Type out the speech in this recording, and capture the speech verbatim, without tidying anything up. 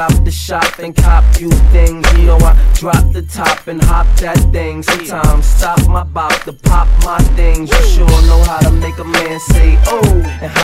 stop the shop and cop you things. You know I drop the top and hop that thing. Sometimes stop my bop to pop my things. You sure know how to make a man say oh, and